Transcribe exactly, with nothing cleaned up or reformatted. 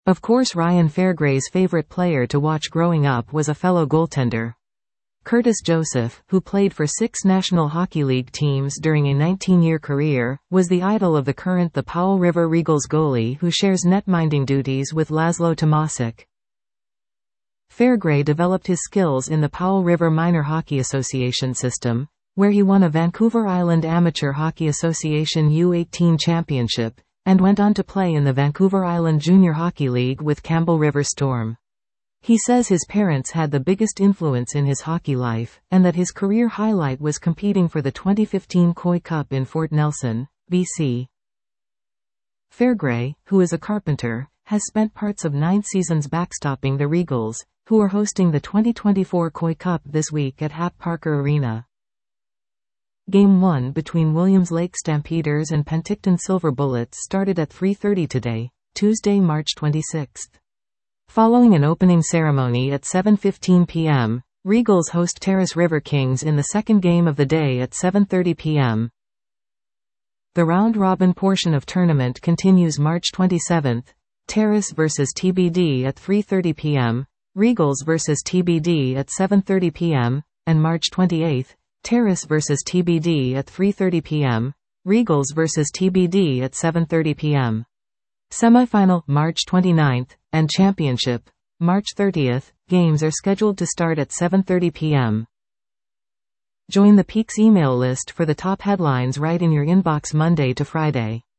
Of course, Ryan Fairgray's favorite player to watch growing up was a fellow goaltender. Curtis Joseph, who played for six National Hockey League teams during a nineteen-year career, was the idol of the current the Powell River Regals goalie who shares netminding duties with Laszlo Tomasic. Fairgray developed his skills in the Powell River Minor Hockey Association system, where he won a Vancouver Island Amateur Hockey Association U eighteen championship, and went on to play in the Vancouver Island Junior Hockey League with Campbell River Storm. He says his parents had the biggest influence in his hockey life, and that his career highlight was competing for the twenty fifteen Koi Cup in Fort Nelson, B C. Fairgray, who is a carpenter, has spent parts of nine seasons backstopping the Regals, who are hosting the twenty twenty-four Koi Cup this week at Hap Parker Arena. Game one between Williams Lake Stampeders and Penticton Silver Bullets started at three thirty today, Tuesday, March twenty-sixth. Following an opening ceremony at seven fifteen p m, Regals host Terrace River Kings in the second game of the day at seven thirty p m The round-robin portion of tournament continues March twenty-seventh, Terrace versus T B D at three thirty p m, Regals versus T B D at seven thirty p m, and March twenty-eighth, Terrace versus T B D at three thirty p m, Regals versus T B D at seven thirty p m Semifinal, March twenty-ninth, and Championship, March thirtieth, games are scheduled to start at seven thirty p m Join the Peaks email list for the top headlines right in your inbox Monday to Friday.